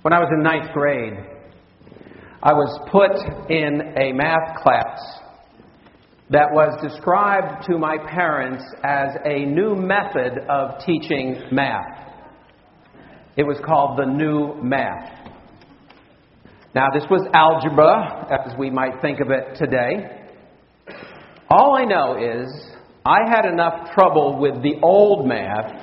When I was in ninth grade, I was put in a math class that was described to my parents as a new method of teaching math. It was called the new math. Now, this was algebra, as we might think of it today. All I know is I had enough trouble with the old math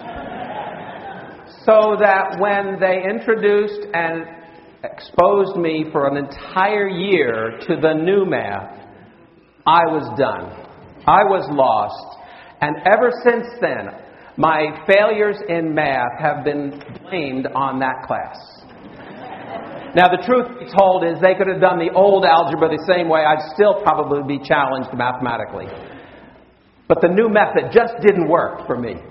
so that when they introduced and exposed me for an entire year to the new math, I was done. I was lost. And ever since then, my failures in math have been blamed on that class. Now, the truth be told is they could have done the old algebra the same way. I'd still probably be challenged mathematically. But the new method just didn't work for me.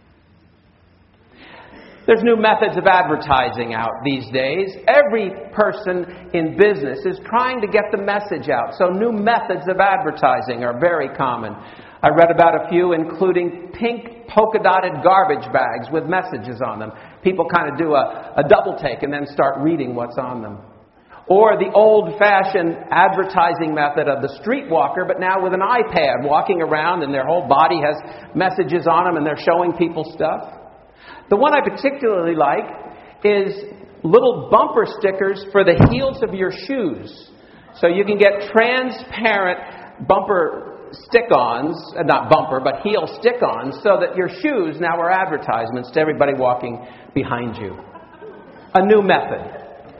There's new methods of advertising out these days. Every person in business is trying to get the message out. So new methods of advertising are very common. I read about a few, including pink polka-dotted garbage bags with messages on them. People kind of do a double take and then start reading what's on them. Or the old-fashioned advertising method of the streetwalker, but now with an iPad walking around and their whole body has messages on them and they're showing people stuff. The one I particularly like is little bumper stickers for the heels of your shoes. So you can get transparent bumper stick-ons, not bumper, but heel stick-ons, so that your shoes now are advertisements to everybody walking behind you. A new method.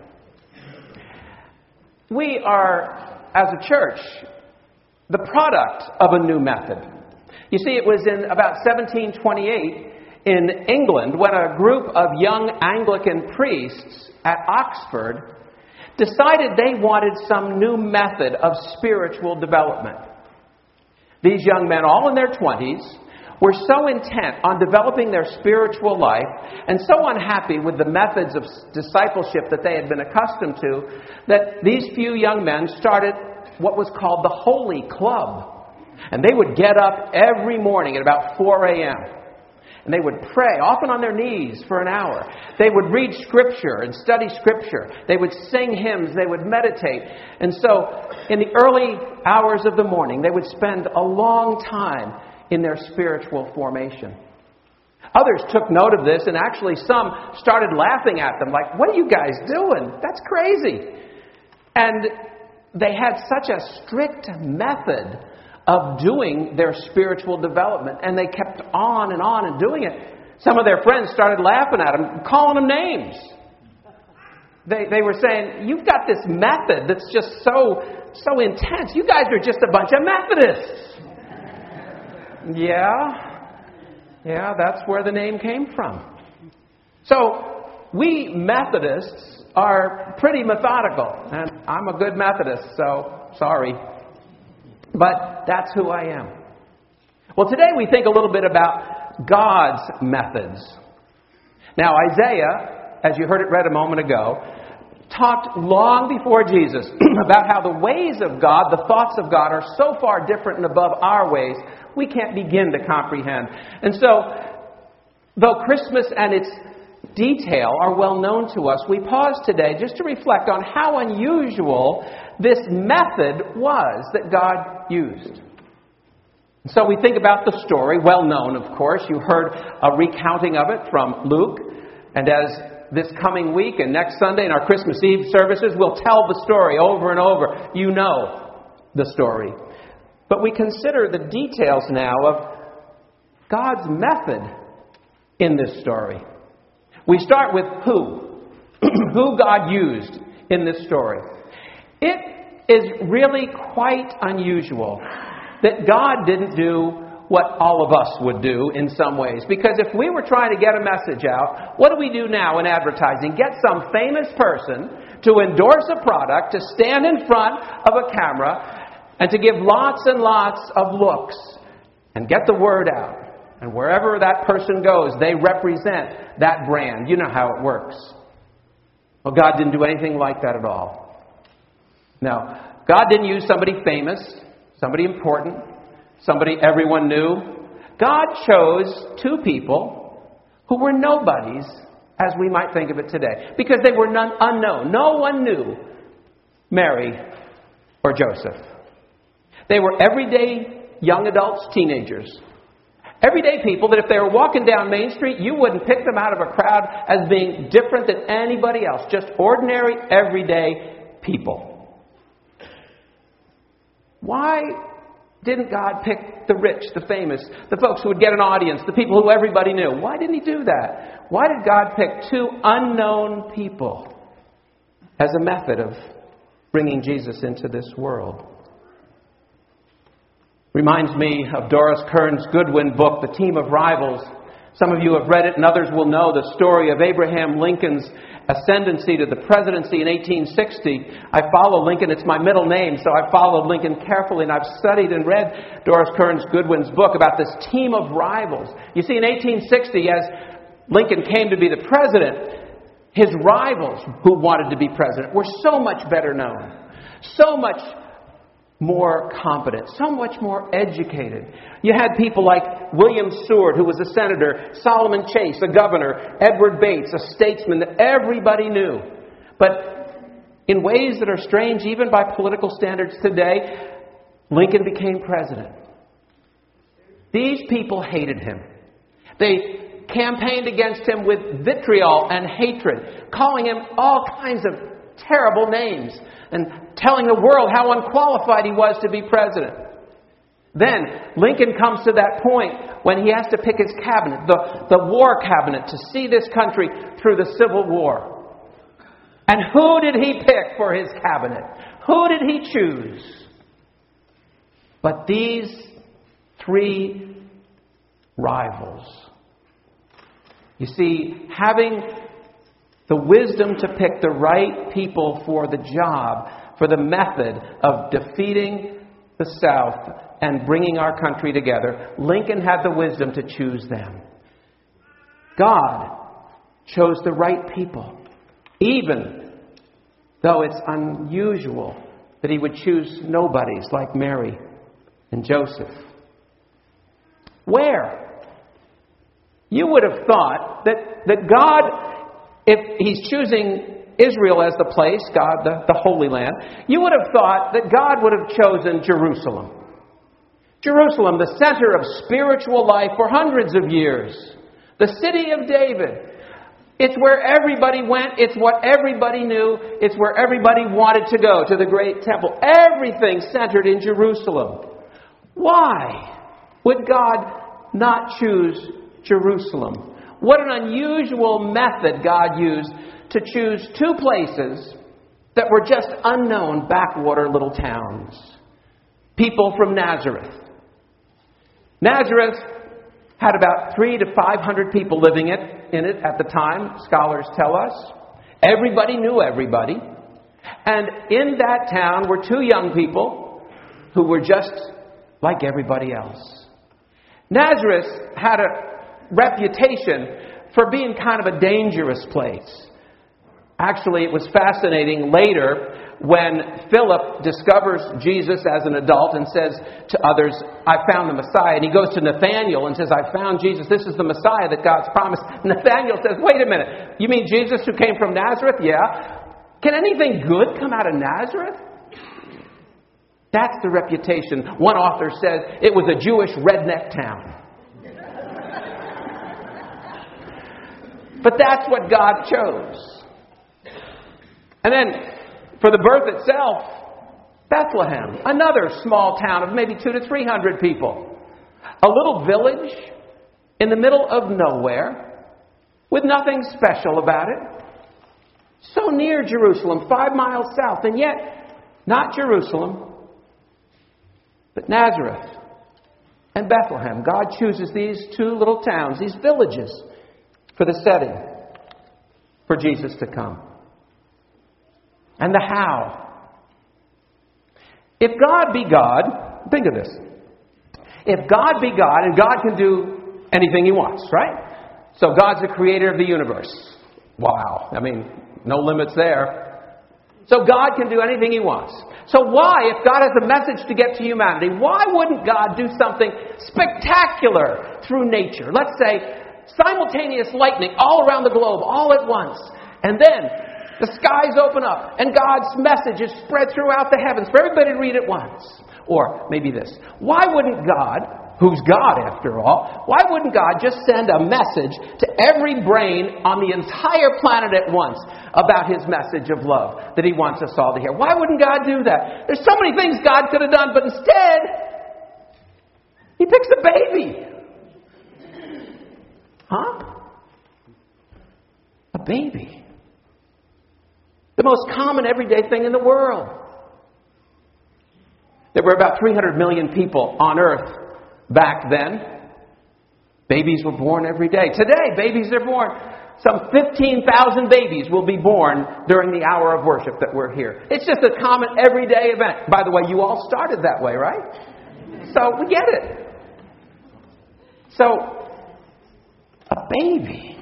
We are, as a church, the product of a new method. You see, it was in about 1728 in England when a group of young Anglican priests at Oxford decided they wanted some new method of spiritual development. These young men, all in their 20s, were so intent on developing their spiritual life and so unhappy with the methods of discipleship that they had been accustomed to that these few young men started what was called the Holy Club. And they would get up every morning at about 4 a.m. And they would pray, often on their knees, for an hour. They would read Scripture and study Scripture. They would sing hymns. They would meditate. And so, in the early hours of the morning, they would spend a long time in their spiritual formation. Others took note of this, and actually some started laughing at them, like, "What are you guys doing? That's crazy." And they had such a strict method of doing their spiritual development, and they kept on and doing it. Some of their friends started laughing at them, calling them names. They were saying, "You've got this method that's just so intense. You guys are just a bunch of Methodists." Yeah, that's where the name came from. So we Methodists are pretty methodical, and I'm a good Methodist, so sorry. But that's who I am. Well, today we think a little bit about God's methods. Now, Isaiah, as you heard it read a moment ago, talked long before Jesus about how the ways of God, the thoughts of God, are so far different and above our ways, we can't begin to comprehend. And so, though Christmas and its detail are well known to us, we pause today just to reflect on how unusual this method was that God used. So we think about the story, well known, of course. You heard a recounting of it from Luke. And as this coming week and next Sunday in our Christmas Eve services, we'll tell the story over and over. You know the story. But we consider the details now of God's method in this story. We start with who God used in this story. It is really quite unusual that God didn't do what all of us would do in some ways. Because if we were trying to get a message out, what do we do now in advertising? Get some famous person to endorse a product, to stand in front of a camera, and to give lots and lots of looks and get the word out. And wherever that person goes, they represent that brand. You know how it works. Well, God didn't do anything like that at all. No, God didn't use somebody famous, somebody important, somebody everyone knew. God chose two people who were nobodies as we might think of it today, because they were unknown. No one knew Mary or Joseph. They were everyday young adults, teenagers. Everyday people that if they were walking down Main Street, you wouldn't pick them out of a crowd as being different than anybody else. Just ordinary, everyday people. Why didn't God pick the rich, the famous, the folks who would get an audience, the people who everybody knew? Why didn't He do that? Why did God pick two unknown people as a method of bringing Jesus into this world? Reminds me of Doris Kearns Goodwin book, The Team of Rivals. Some of you have read it and others will know the story of Abraham Lincoln's ascendancy to the presidency in 1860. I follow Lincoln. It's my middle name, so I followed Lincoln carefully, and I've studied and read Doris Kearns Goodwin's book about this team of rivals. You see, in 1860, as Lincoln came to be the president, his rivals who wanted to be president were so much better known, so much more competent, so much more educated. You had people like William Seward, who was a senator, Solomon Chase, a governor, Edward Bates, a statesman that everybody knew. But in ways that are strange, even by political standards today, Lincoln became president. These people hated him. They campaigned against him with vitriol and hatred, calling him all kinds of terrible names and telling the world how unqualified he was to be president. Then Lincoln comes to that point when he has to pick his cabinet, the war cabinet, to see this country through the Civil War. And who did he pick for his cabinet? Who did he choose? But these three rivals. You see, having the wisdom to pick the right people for the job, for the method of defeating the South and bringing our country together, Lincoln had the wisdom to choose them. God chose the right people, even though it's unusual that He would choose nobodies like Mary and Joseph. Where? You would have thought that God, if He's choosing Israel as the place, God, the Holy Land, you would have thought that God would have chosen Jerusalem. Jerusalem, the center of spiritual life for hundreds of years. The city of David. It's where everybody went. It's what everybody knew. It's where everybody wanted to go, to the great temple. Everything centered in Jerusalem. Why would God not choose Jerusalem? What an unusual method God used to choose two places that were just unknown backwater little towns. People from Nazareth. Nazareth had about 300 to 500 people living in it at the time, scholars tell us. Everybody knew everybody. And in that town were two young people who were just like everybody else. Nazareth had a reputation for being kind of a dangerous place. Actually, it was fascinating later when Philip discovers Jesus as an adult and says to others, I found the Messiah. And he goes to Nathanael and says, I found Jesus. This is the Messiah that God's promised. Nathanael says, wait a minute. You mean Jesus who came from Nazareth? Yeah. Can anything good come out of Nazareth? That's the reputation. One author says it was a Jewish redneck town. But that's what God chose. And then, for the birth itself, Bethlehem, another small town of maybe 200 to 300 people. A little village in the middle of nowhere with nothing special about it. So near Jerusalem, 5 miles south, and yet not Jerusalem, but Nazareth and Bethlehem. God chooses these two little towns, these villages, for the setting for Jesus to come. And the how. If God be God, think of this. If God be God, and God can do anything He wants, right? So God's the creator of the universe. Wow. I mean, no limits there. So God can do anything He wants. So why, if God has a message to get to humanity, why wouldn't God do something spectacular through nature? Let's say simultaneous lightning all around the globe, all at once. And then the skies open up and God's message is spread throughout the heavens for everybody to read at once. Or maybe this. Why wouldn't God, who's God after all, why wouldn't God just send a message to every brain on the entire planet at once about His message of love that He wants us all to hear? Why wouldn't God do that? There's so many things God could have done, but instead, He picks a baby. Huh? A baby. The most common everyday thing in the world. There were about 300 million people on earth back then. Babies were born every day. Today, babies are born. Some 15,000 babies will be born during the hour of worship that we're here. It's just a common everyday event. By the way, you all started that way, right? So we get it. So, a baby.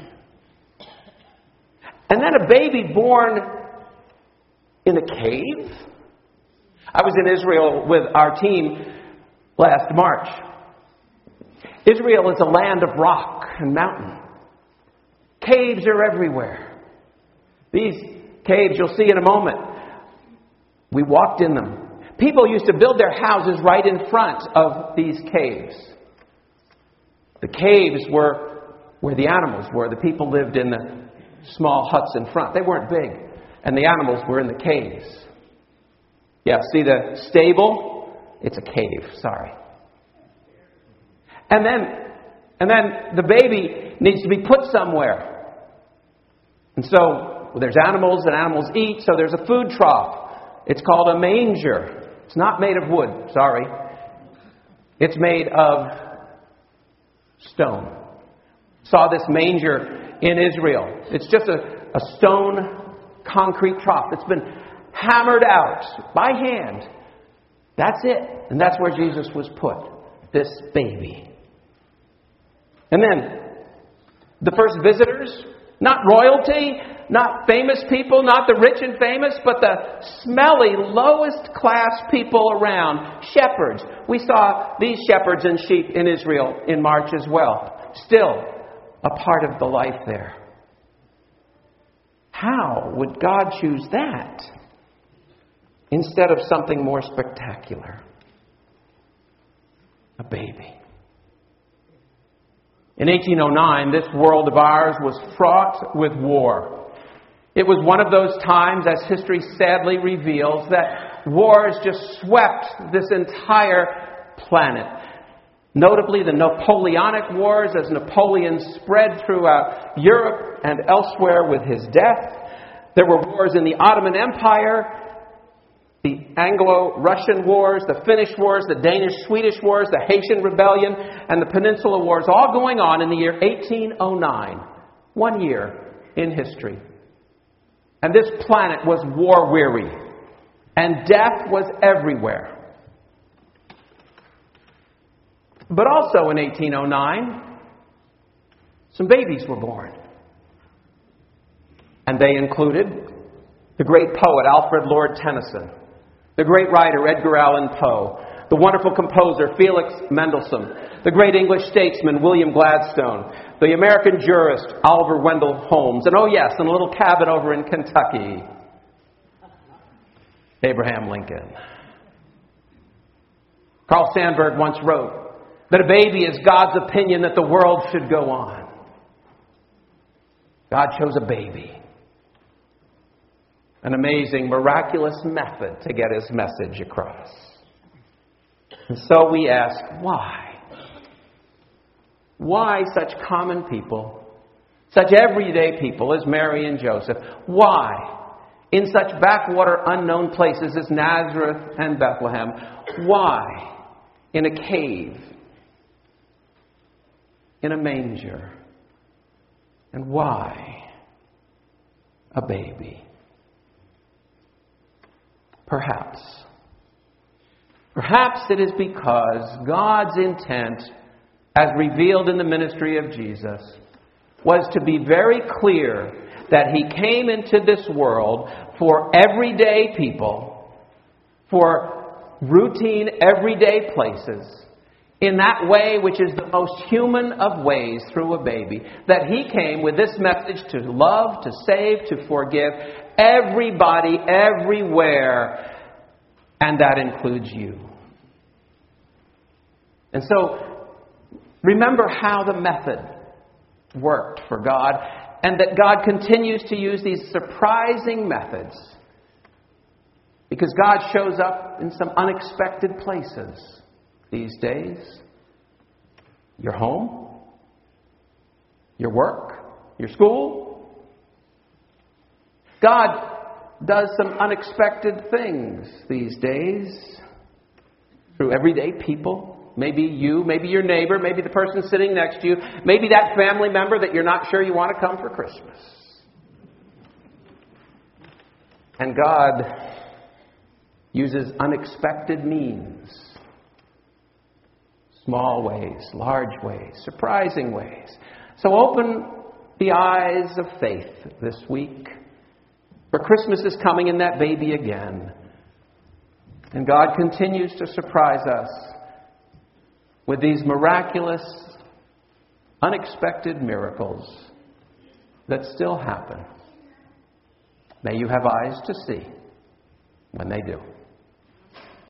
And then a baby born in a cave? I was in Israel with our team last March. Israel is a land of rock and mountain. Caves are everywhere. These caves you'll see in a moment. We walked in them. People used to build their houses right in front of these caves. The caves were where the animals were. The people lived in the small huts in front. They weren't big. And the animals were in the caves. Yeah, see the stable? It's a cave, sorry. And then the baby needs to be put somewhere. And so there's animals and animals eat, so there's a food trough. It's called a manger. It's not made of wood, sorry. It's made of stone. Saw this manger in Israel. It's just a stone concrete trough. It's been hammered out by hand. That's it. And that's where Jesus was put. This baby. And then the first visitors, not royalty, not famous people, not the rich and famous, but the smelly, lowest class people around. Shepherds. We saw these shepherds and sheep in Israel in March as well. Still a part of the life there. How would God choose that instead of something more spectacular? A baby. In 1809, this world of ours was fraught with war. It was one of those times, as history sadly reveals, that wars just swept this entire planet. Notably, the Napoleonic Wars, as Napoleon spread throughout Europe and elsewhere with his death. There were wars in the Ottoman Empire, the Anglo-Russian Wars, the Finnish Wars, the Danish-Swedish Wars, the Haitian Rebellion, and the Peninsula Wars, all going on in the year 1809. 1 year in history. And this planet was war-weary, and death was everywhere. But also in 1809, some babies were born. And they included the great poet Alfred Lord Tennyson, the great writer Edgar Allan Poe, the wonderful composer Felix Mendelssohn, the great English statesman William Gladstone, the American jurist Oliver Wendell Holmes, and oh yes, in a little cabin over in Kentucky, Abraham Lincoln. Carl Sandburg once wrote that a baby is God's opinion that the world should go on. God chose a baby. An amazing, miraculous method to get His message across. And so we ask, why? Why such common people, such everyday people as Mary and Joseph? Why, in such backwater, unknown places as Nazareth and Bethlehem? Why, in a cave? In a manger? And why a baby? Perhaps it is because God's intent, as revealed in the ministry of Jesus, was to be very clear that He came into this world for everyday people, for routine, everyday places, in that way which is the most human of ways through a baby, that He came with this message to love, to save, to forgive everybody, everywhere, and that includes you. And so, remember how the method worked for God, and that God continues to use these surprising methods, because God shows up in some unexpected places these days. Your home, your work, your school. God does some unexpected things these days through everyday people. Maybe you, maybe your neighbor, maybe the person sitting next to you, maybe that family member that you're not sure you want to come for Christmas. And God uses unexpected means. Small ways, large ways, surprising ways. So open the eyes of faith this week. For Christmas is coming and that baby again. And God continues to surprise us with these miraculous, unexpected miracles that still happen. May you have eyes to see when they do.